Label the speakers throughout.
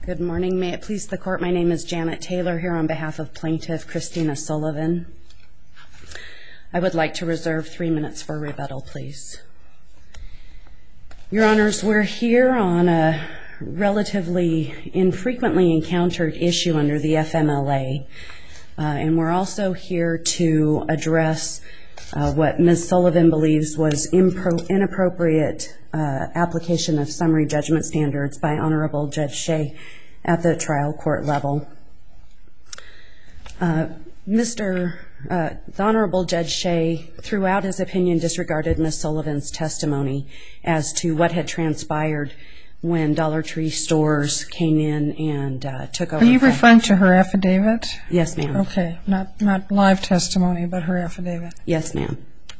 Speaker 1: Good morning. May it please the Court, my name is Janet Taylor here on behalf of Plaintiff Christina Sullivan. I would like to reserve 3 minutes for rebuttal, please. Your Honors, we're here on a relatively infrequently encountered issue under the FMLA, and we're also here to address what Ms. Sullivan believes was inappropriate application of summary judgment standards by Honorable Judge Shea at the trial court level. The Honorable Judge Shea, throughout his opinion, disregarded Ms. Sullivan's testimony as to what had transpired when Dollar Tree stores came in and took over.
Speaker 2: Are you referring to her affidavit?
Speaker 1: Yes, ma'am.
Speaker 2: Okay, not live testimony, but her affidavit.
Speaker 1: Yes, ma'am.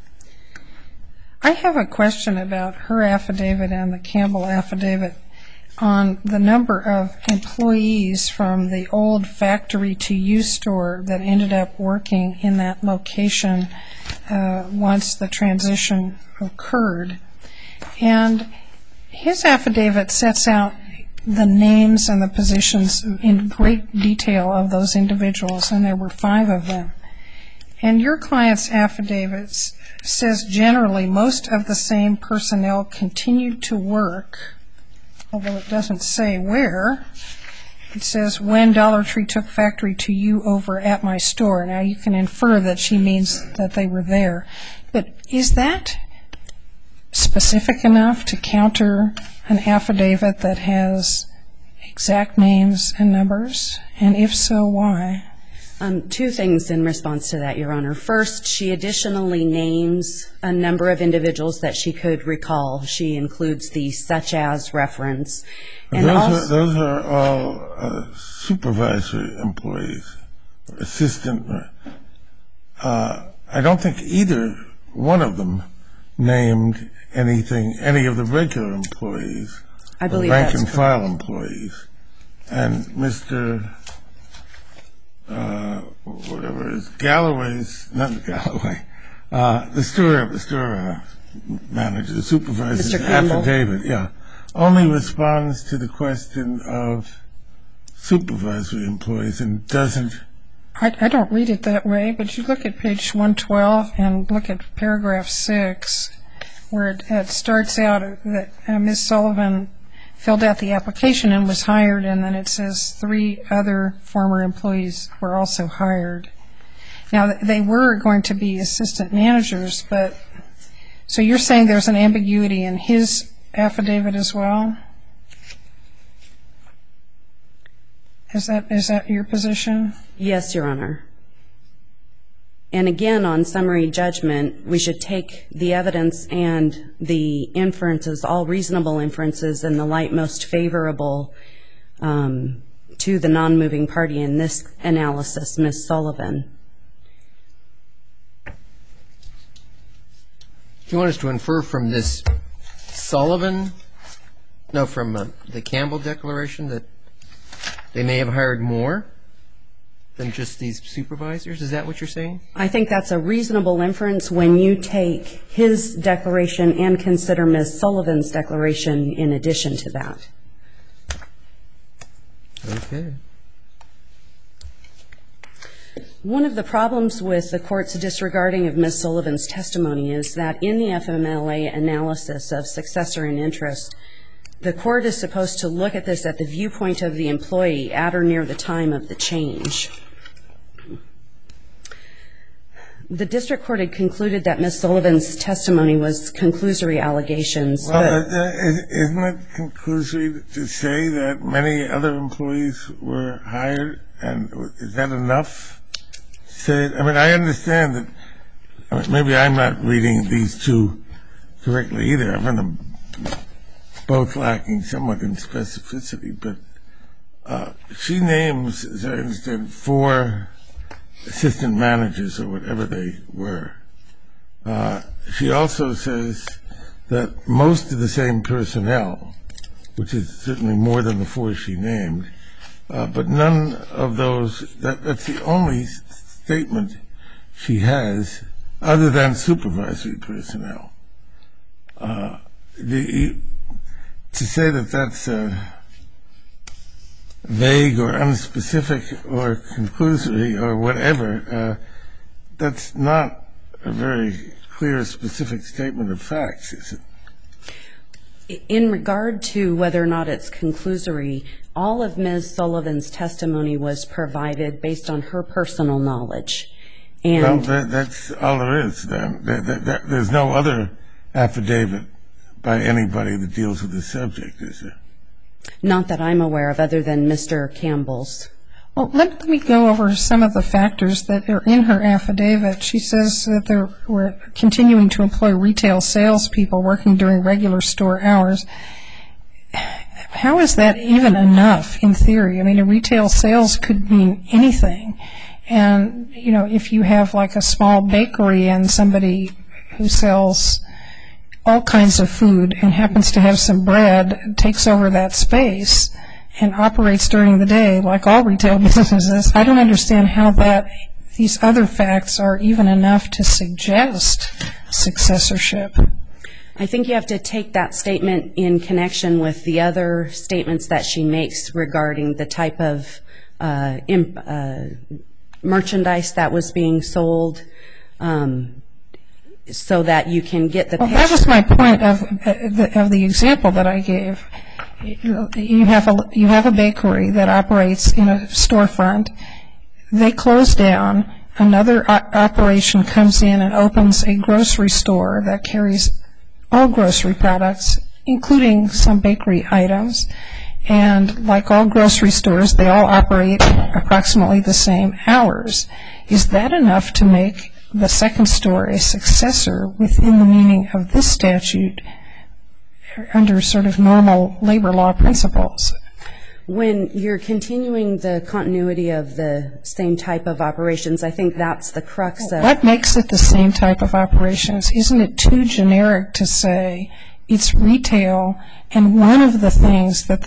Speaker 2: I have a question about her affidavit and the Campbell affidavit on the number of employees from the old Factory to You store that ended up working in that location once the transition occurred. And his affidavit sets out the names and the positions in great detail of those individuals, and there were 5 of them. And your client's affidavit says generally most of the same personnel continued to work, although it doesn't say where. It says when Dollar Tree took Factory to You over at my store. Now you can infer that she means that they were there. But is that specific enough to counter an affidavit that has exact names and numbers? And if so, why?
Speaker 1: 2 things in response to that, Your Honor. First, she additionally names a number of individuals that she could recall. She includes the such as reference. And
Speaker 3: those are all supervisory employees, assistant. I don't think either one of them named any of the regular employees,
Speaker 1: I believe that's
Speaker 3: rank and file employees. And Mr. whatever it is, the store manager, the supervisor's affidavit, only responds to the question of supervisory employees and doesn't.
Speaker 2: I don't read it that way, but you look at page 112 and look at paragraph 6, where it starts out that Ms. Sullivan filled out the application and was hired, and then it says 3 other former employees were also hired. Now, they were going to be assistant managers, but so you're saying there's an ambiguity in his affidavit as well? Is that your position?
Speaker 1: Yes, Your Honor. And again, on summary judgment, we should take the evidence and the inferences, all reasonable inferences, in the light most favorable to the non-moving party in this analysis, Ms. Sullivan.
Speaker 4: Do you want us to infer from this from the Campbell Declaration that they may have hired more than just these supervisors? Is that what you're saying?
Speaker 1: I think that's a reasonable inference when you take his declaration and consider Ms. Sullivan's declaration in addition to that.
Speaker 4: Okay.
Speaker 1: One of the problems with the Court's disregarding of Ms. Sullivan's testimony is that in the FMLA analysis of successor in interest, the Court is supposed to look at this at the viewpoint of the employee at or near the time of the change. The District Court had concluded that Ms. Sullivan's testimony was conclusory allegations.
Speaker 3: Well, isn't it conclusory to say that many other employees were hired? And is that enough? I understand that maybe I'm not reading these 2 correctly either. I find them both lacking somewhat in specificity. But she names, as I understand, 4 assistant managers or whatever they were. She also says that most of the same personnel, which is certainly more than the 4 she named, but none of those, that's the only statement she has other than supervisory personnel. To say that that's vague or unspecific or conclusory or whatever, that's not a very clear, specific statement of facts, is it?
Speaker 1: In regard to whether or not it's conclusory, all of Ms. Sullivan's testimony was provided based on her personal knowledge. And
Speaker 3: Well, that's all there is, then. There's no other affidavit by anybody that deals with the subject, is there?
Speaker 1: not that I'm aware of, other than Mr. Campbell's.
Speaker 2: Well, let me go over some of the factors that are in her affidavit. She says that they were continuing to employ retail salespeople working during regular store hours. How is that even enough in theory? I mean, a retail sales could mean anything. And, you know, if you have like a small bakery and somebody who sells all kinds of food and happens to have some bread, takes over that space and operates during the day like all retail businesses, I don't understand how these other facts are even enough to suggest successorship.
Speaker 1: I think you have to take that statement in connection with the other statements that she makes regarding the type of merchandise that was being sold, so that you can get the picture.
Speaker 2: Well, that was my point of the example that I gave. You have a bakery that operates in a storefront. They close down. Another operation comes in and opens a grocery store that carries all grocery products, including some bakery items. And like all grocery stores, they all operate approximately the same hours. Is that enough to make the second store a successor within the meaning of this statute under sort of normal labor law principles?
Speaker 1: When you're continuing the continuity of the same type of operations, I think that's the crux of...
Speaker 2: What makes it the same type of operations? Isn't it too generic to say it's retail and some of the things that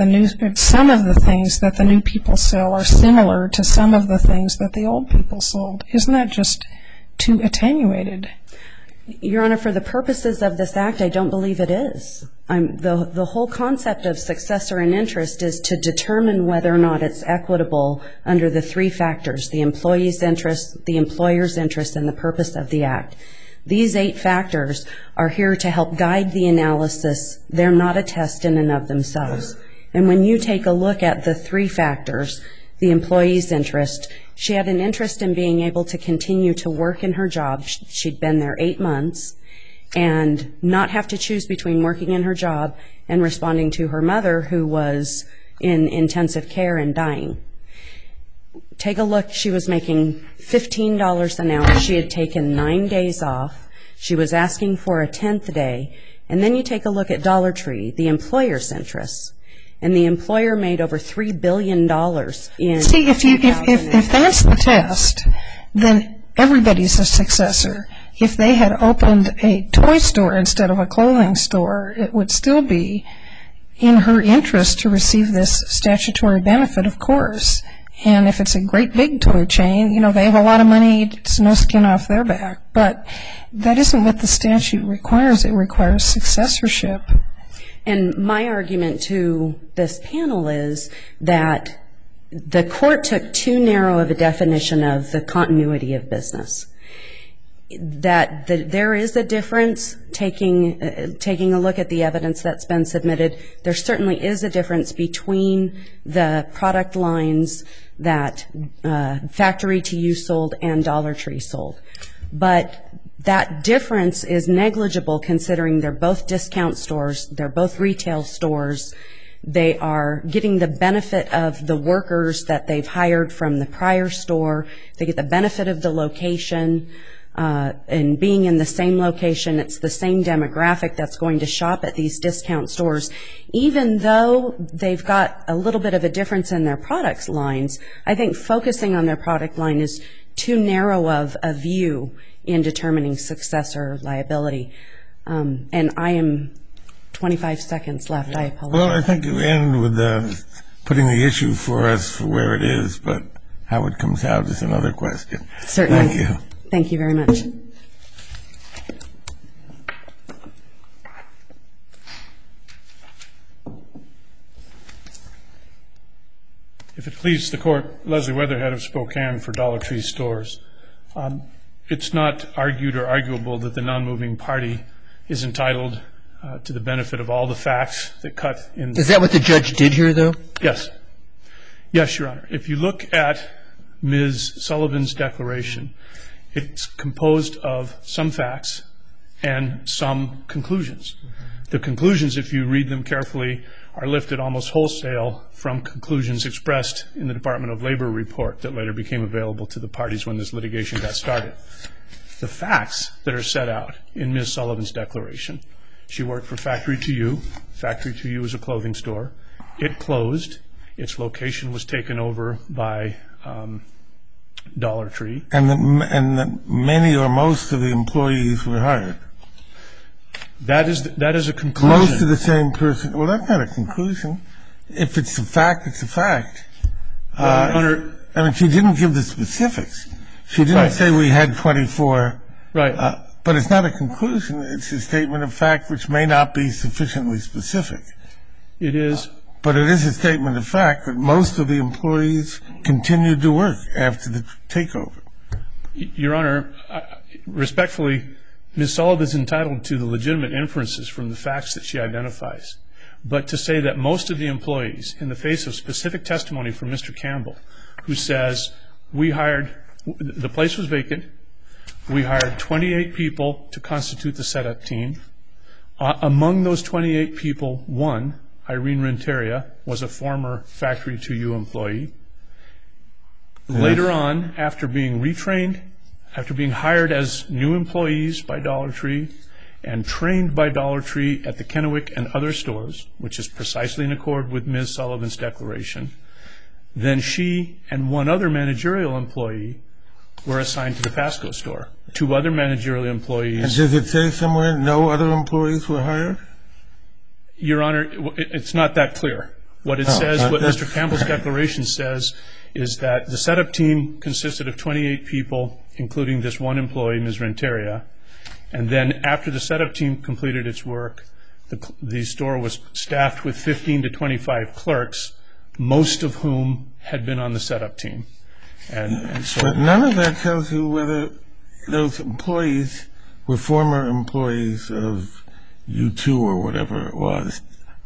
Speaker 2: the new people sell are similar to some of the things that the old people sold? Isn't that just too attenuated?
Speaker 1: Your Honor, for the purposes of this act, I don't believe it is. The whole concept of successor in interest is to determine whether or not it's equitable under the three factors: the employee's interest, the employer's interest, and the purpose of the act. These 8 factors are here to help guide the analysis. They're not a test in and of themselves. And when you take a look at the 3 factors, the employee's interest, she had an interest in being able to continue to work in her job. She'd been there 8 months, and not have to choose between working in her job and responding to her mother, who was in intensive care and dying. Take a look. She was making $15 an hour. She had taken 9 days off. She was asking for a 10th day. And then you take a look at Dollar Tree, the employer's interests. And the employer made over $3 billion in...
Speaker 2: See, if that's the test, then everybody's a successor. If they had opened a toy store instead of a clothing store, it would still be in her interest to receive this statutory benefit, of course. And if it's a great big toy chain, you know, they have a lot of money, it's no skin off their back. But that isn't what the statute requires. It requires successorship.
Speaker 1: And my argument to this panel is that the court took too narrow of a definition of the continuity of business. That there is a difference, taking a look at the evidence that's been submitted. There certainly is a difference between the product lines that Factory to You sold and Dollar Tree sold. But that difference is negligible considering they're both discount stores, they're both retail stores. They are getting the benefit of the workers that they've hired from the prior store. They get the benefit of the location. And being in the same location, it's the same demographic that's going to shop at these discount stores. Even though they've got a little bit of a difference in their product lines, I think focusing on their product line is too narrow of a view in determining successor liability. And I am 25 seconds left. I apologize.
Speaker 3: Well, I think you end with putting the issue for us for where it is, but how it comes out is another question.
Speaker 1: Certainly.
Speaker 3: Thank you.
Speaker 1: Thank you very much.
Speaker 5: If it pleases the Court, Leslie Weatherhead of Spokane for Dollar Tree Stores. It's not argued or arguable that the non-moving party is entitled to the benefit of all the facts that cut in.
Speaker 4: Is that what the judge did here, though?
Speaker 5: Yes. Yes, Your Honor. If you look at Ms. Sullivan's declaration, it's composed of some facts and some conclusions. The conclusions, if you read them carefully, are lifted almost wholesale from conclusions expressed in the Department of Labor report that later became available to the parties when this litigation got started. The facts that are set out in Ms. Sullivan's declaration: she worked for Factory to You. Factory to You is a clothing store. It closed. Its location was taken over by Dollar Tree.
Speaker 3: And that many or most of the employees were hired.
Speaker 5: That is a conclusion.
Speaker 3: Most of the same person. Well, that's not a conclusion. If it's a fact, it's a fact.
Speaker 5: Honor,
Speaker 3: I mean, she didn't give the specifics. She didn't say we had 24.
Speaker 5: Right.
Speaker 3: But it's not a conclusion. It's a statement of fact which may not be sufficiently specific.
Speaker 5: It is.
Speaker 3: But it is a statement of fact that most of the employees continued to work after the takeover.
Speaker 5: Your Honor, respectfully, Ms. Sullivan is entitled to the legitimate inferences from the facts that she identifies. But to say that most of the employees, in the face of specific testimony from Mr. Campbell, who says the place was vacant, we hired 28 people to constitute the setup team. Among those 28 people, one, Irene Renteria, was a former Factory to You employee. Later on, after being retrained, after being hired as new employees by Dollar Tree and trained by Dollar Tree at the Kennewick and other stores, which is precisely in accord with Ms. Sullivan's declaration, then she and one other managerial employee were assigned to the Pasco store. Two other managerial employees.
Speaker 3: And does it say somewhere no other employees were hired?
Speaker 5: Your Honor, it's not that clear. What it says, what Mr. Campbell's declaration says, is that the setup team consisted of 28 people, including this one employee, Ms. Renteria, and then after the setup team completed its work, the store was staffed with 15 to 25 clerks, most of whom had been on the setup team.
Speaker 3: But none of that tells you whether those employees were former employees of U2 or whatever it was,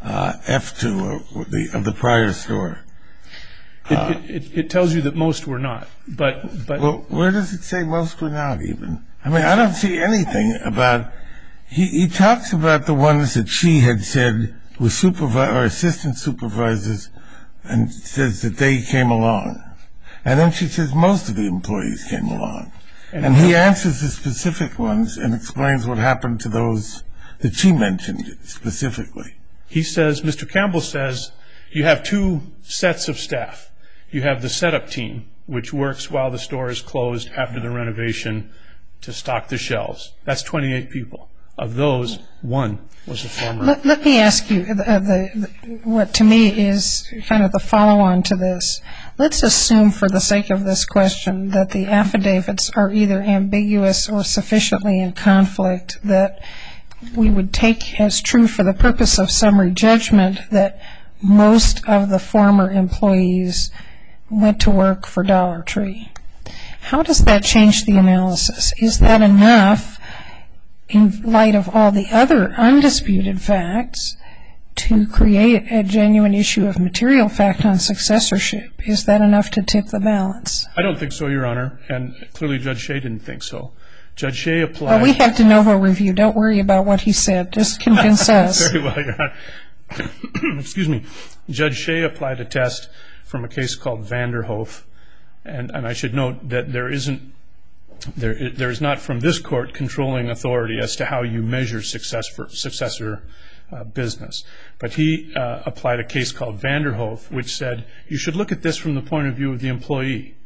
Speaker 3: F2 of the prior store.
Speaker 5: It tells you that most were not.
Speaker 3: Well, where does it say most were not even? I mean, I don't see anything about. He talks about the ones that she had said were assistant supervisors, and says that they came along. And then she says most of the employees came along. And he answers the specific ones and explains what happened to those that she mentioned specifically.
Speaker 5: He says, Mr. Campbell says, you have two sets of staff. You have the setup team, which works while the store is closed after the renovation to stock the shelves. That's 28 people. Of those, one was a former.
Speaker 2: Let me ask you what to me is kind of the follow-on to this. Let's assume for the sake of this question that the affidavits are either ambiguous or sufficiently in conflict that we would take as true for the purpose of summary judgment that most of the former employees went to work for Dollar Tree. How does that change the analysis? Is that enough in light of all the other undisputed facts to create a genuine issue of material fact on successorship? Is that enough to tip the balance?
Speaker 5: I don't think so, Your Honor, and clearly Judge Shea didn't think so. Judge Shea applied.
Speaker 2: Well, we have de novo review. Don't worry about what he said. Just convince us.
Speaker 5: Very well, Your Honor. Excuse me. Judge Shea applied a test from a case called Vanderhoof, and I should note that there is not from this court controlling authority as to how you measure successor business. But he applied a case called Vanderhoof, which said you should look at this from the point of view of the employee.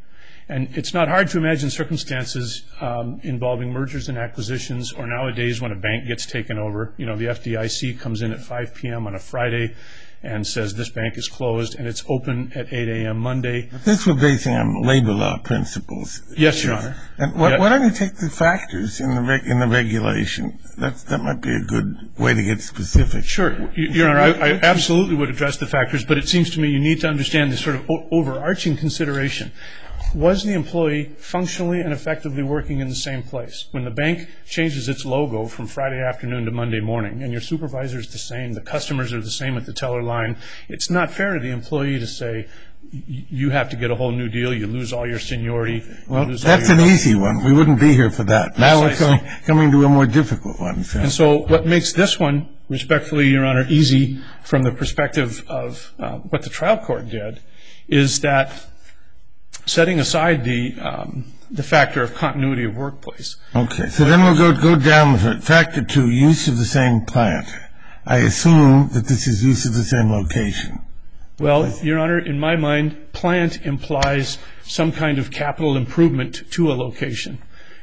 Speaker 5: And it's not hard to imagine circumstances involving mergers and acquisitions, or nowadays when a bank gets taken over. The FDIC comes in at 5 p.m. on a Friday and says this bank is closed, and it's open at 8 a.m. Monday.
Speaker 3: But this was basing on labor law principles.
Speaker 5: Yes, Your Honor.
Speaker 3: And why don't you take the factors in the regulation? That might be a good way to get specific.
Speaker 5: Sure. Your Honor, I absolutely would address the factors, but it seems to me you need to understand this sort of overarching consideration. Was the employee functionally and effectively working in the same place? When the bank changes its logo from Friday afternoon to Monday morning, and your supervisor is the same, the customers are the same at the teller line, it's not fair to the employee to say, you have to get a whole new deal, you lose all your seniority.
Speaker 3: Well, that's an easy one. We wouldn't be here for that. Now we're coming to a more difficult one. So.
Speaker 5: And so what makes this one, respectfully, Your Honor, easy from the perspective of what the trial court did, is that setting aside the factor of continuity of workplace.
Speaker 3: Okay, so then we'll go down with factor 2, use of the same plant. I assume that this is use of the same location.
Speaker 5: Well, Your Honor, in my mind, plant implies some kind of capital improvement to a location.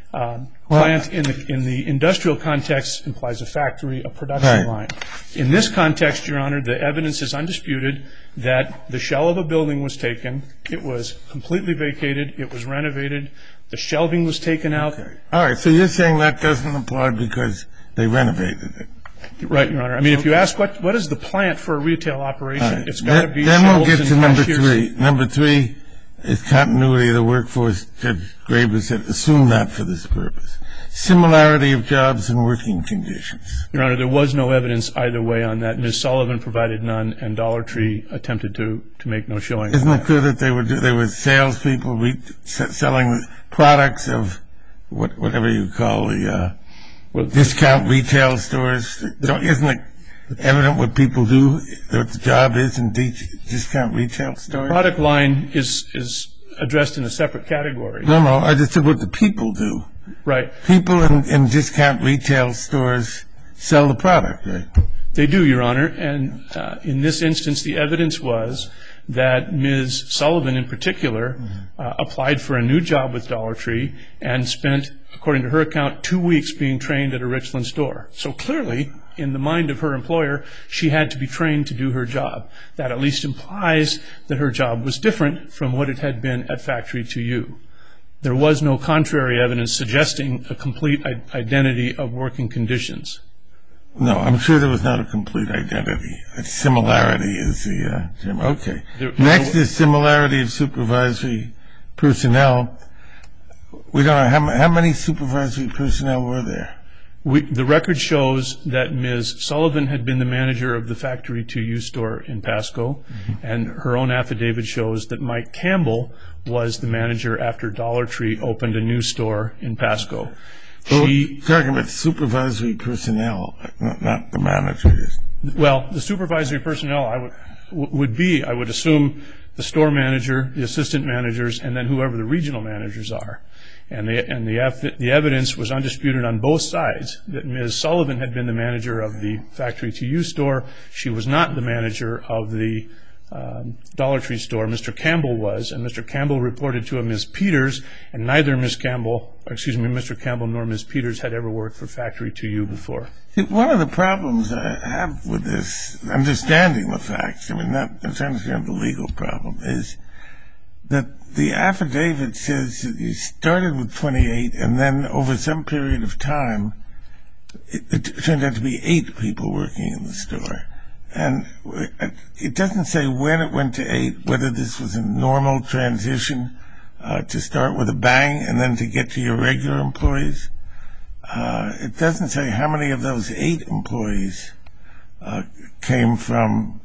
Speaker 5: Plant in the industrial context implies a factory, a production line. In this context, Your Honor, the evidence is undisputed that the shell of a building was taken, it was completely vacated, it was renovated, the shelving was taken out.
Speaker 3: Okay. All right, so you're saying that doesn't apply because they renovated it.
Speaker 5: Right, Your Honor. I mean, if you ask what is the plant for a retail operation, it's got to be
Speaker 3: then we'll
Speaker 5: shelves
Speaker 3: get to
Speaker 5: and
Speaker 3: number
Speaker 5: cashiers.
Speaker 3: 3. Number 3 is continuity of the workforce. Judge Graber said, assume that for this purpose. Similarity of jobs and working conditions.
Speaker 5: Your Honor, there was no evidence either way on that. Ms. Sullivan provided none, and Dollar Tree attempted to make no showing.
Speaker 3: Isn't it clear that they were salespeople selling products of whatever you call the discount retail stores? Isn't it evident what people do, what the job is in discount retail stores?
Speaker 5: The product line is addressed in a separate category.
Speaker 3: No, I just said what the people do.
Speaker 5: Right.
Speaker 3: People in discount retail stores sell the product, right?
Speaker 5: They do, Your Honor, and in this instance, the evidence was that Ms. Sullivan, in particular, applied for a new job with Dollar Tree and spent, according to her account, 2 weeks being trained at a Richland store. So clearly, in the mind of her employer, she had to be trained to do her job. That at least implies that her job was different from what it had been at Factory 2U. There was no contrary evidence suggesting a complete identity of working conditions.
Speaker 3: No, I'm sure there was not a complete identity. A similarity is the term. Okay. Next is similarity of supervisory personnel. We don't know how many supervisory personnel were there.
Speaker 5: The record shows that Ms. Sullivan had been the manager of the Factory 2U store in Pasco, and her own affidavit shows that Mike Campbell was the manager after Dollar Tree opened a new store in Pasco.
Speaker 3: Talking about supervisory personnel, not the managers.
Speaker 5: Well, the supervisory personnel would be, I would assume, the store manager, the assistant managers, and then whoever the regional managers are. And the evidence was undisputed on both sides that Ms. Sullivan had been the manager of the Factory 2U store. She was not the manager of the Dollar Tree store. Mr. Campbell was, and Mr. Campbell reported to a Ms. Peters, and neither Mr. Campbell nor Ms. Peters had ever worked for Factory 2U before.
Speaker 3: One of the problems I have with this, understanding the facts, I'm trying to understand the legal problem, is that the affidavit says that you started with 28, and then over some period of time, it turned out to be 8 people working in the store. And it doesn't say when it went to 8, whether this was a normal transition to start with a bang and then to get to your regular employees. It doesn't say how many of those 8 employees came from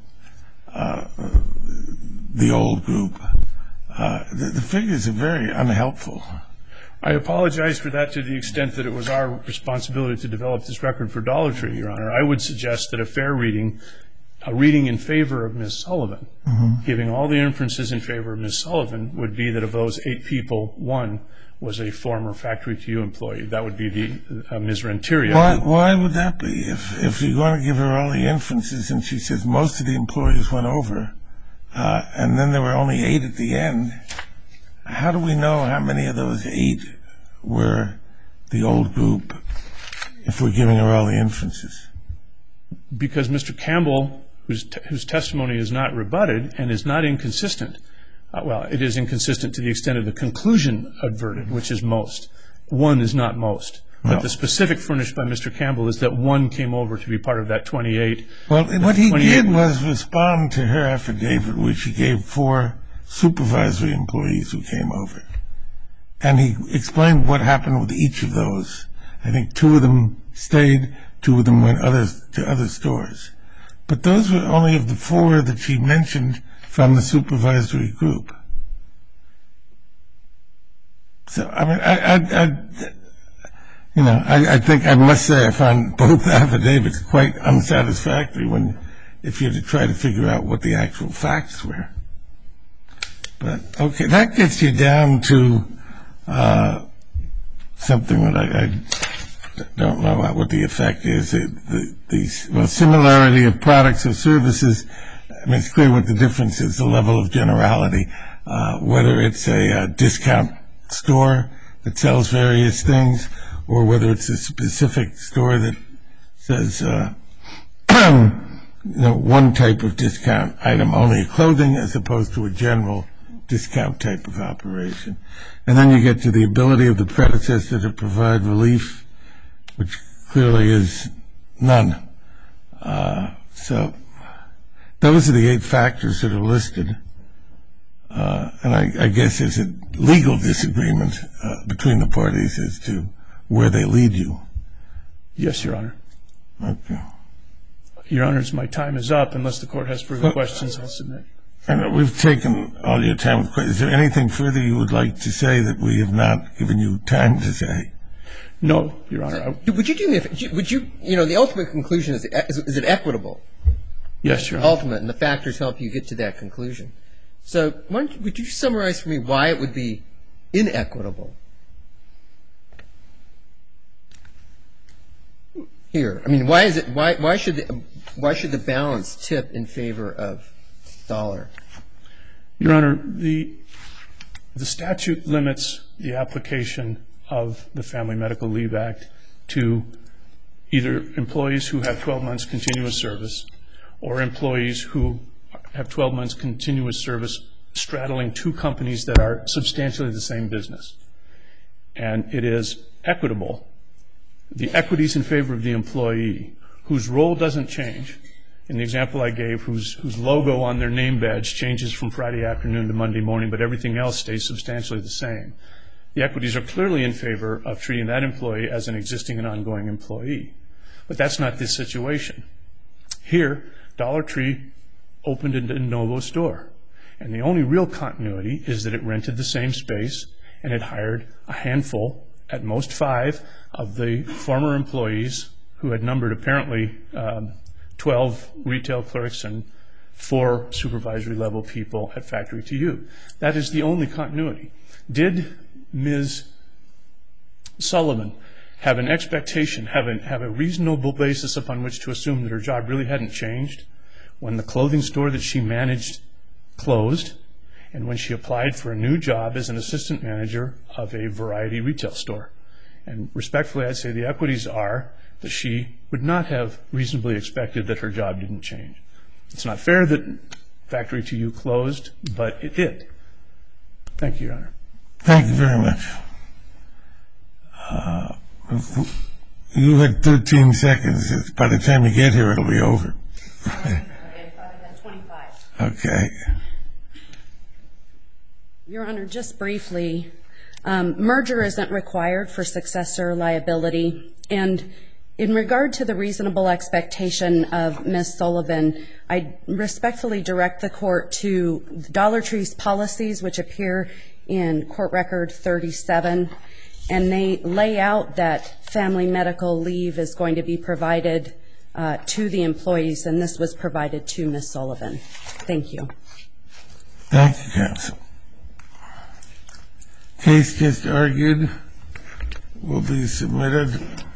Speaker 3: the old group. The figures are very unhelpful.
Speaker 5: I apologize for that to the extent that it was our responsibility to develop this record for Dollar Tree, Your Honor. I would suggest that a fair reading, a reading in favor of Ms. Sullivan, giving all the inferences in favor of Ms. Sullivan, would be that of those 8 people, 1 was a former Factory 2U employee. That would be Ms. Renteria.
Speaker 3: Why would that be? If you're going to give her all the inferences and she says most of the employees went over and then there were only 8 at the end, how do we know how many of those 8 were the old group if we're giving her all the inferences?
Speaker 5: Because Mr. Campbell, whose testimony is not rebutted and is not inconsistent, well, it is inconsistent to the extent of the conclusion adverted, which is most. 1 is not most. But the specific furnished by Mr. Campbell is that 1 came over to be part of that 28.
Speaker 3: Well, what he did was respond to her affidavit, which he gave 4 supervisory employees who came over. And he explained what happened with each of those. I think 2 of them stayed, 2 of them went to other stores. But those were only of the 4 that she mentioned from the supervisory group. So, I mean, I think I must say I find both affidavits quite unsatisfactory if you're to try to figure out what the actual facts were. But, okay, that gets you down to something that I don't know what the effect is. The similarity of products or services, I mean, it's clear what the difference is, the level of generality, whether it's a discount store that sells various things or whether it's a specific store that says, one type of discount item, only clothing, as opposed to a general discount type of operation. And then you get to the ability of the predecessor to provide relief, which clearly is none. So those are the 8 factors that are listed. And I guess there's a legal disagreement between the parties as to where they lead you.
Speaker 5: Yes, Your Honor.
Speaker 3: Okay.
Speaker 5: Your Honors, my time is up. Unless the Court has further questions, I'll submit.
Speaker 3: And we've taken all your time. Is there anything further you would like to say that we have not given you time to say?
Speaker 5: No, Your Honor.
Speaker 4: Would you do me a favor? Would you, the ultimate conclusion is it equitable?
Speaker 5: Yes, Your Honor.
Speaker 4: Ultimate, and the factors help you get to that conclusion. So would you summarize for me why it would be inequitable here? I mean, why should the balance tip in favor of dollar?
Speaker 5: Your Honor, the statute limits the application of the Family Medical Leave Act to either employees who have 12 months continuous service or employees who have 12 months continuous service straddling 2 companies that are substantially the same business. And it is equitable. The equities in favor of the employee whose role doesn't change, in the example I gave, whose logo on their name badge changes from Friday afternoon to Monday morning, but everything else stays substantially the same. The equities are clearly in favor of treating that employee as an existing and ongoing employee. But that's not this situation. Here, Dollar Tree opened a de novo store, and the only real continuity is that it rented the same space and it hired a handful, at most 5, of the former employees who had numbered apparently 12 retail clerks and 4 supervisory level people at Factory to You. That is the only continuity. Did Ms. Sullivan have an expectation, have a reasonable basis upon which to assume that her job really hadn't changed when the clothing store that she managed closed and when she applied for a new job as an assistant manager of a variety retail store? And respectfully, I'd say the equities are that she would not have reasonably expected that her job didn't change. It's not fair that Factory to You closed, but it did. Thank you, Your Honor.
Speaker 3: Thank you very much. You had 13 seconds. By the time you get here, it'll be over.
Speaker 1: I thought I had 25.
Speaker 3: Okay.
Speaker 1: Your Honor, just briefly, merger isn't required for successor liability. And in regard to the reasonable expectation of Ms. Sullivan, I respectfully direct the Court to Dollar Tree's policies, which appear in Court Record 37, and they lay out that family medical leave is going to be provided to the employees, and this was provided to Ms. Sullivan. Thank you.
Speaker 3: Thank you, counsel. Case just argued will be submitted.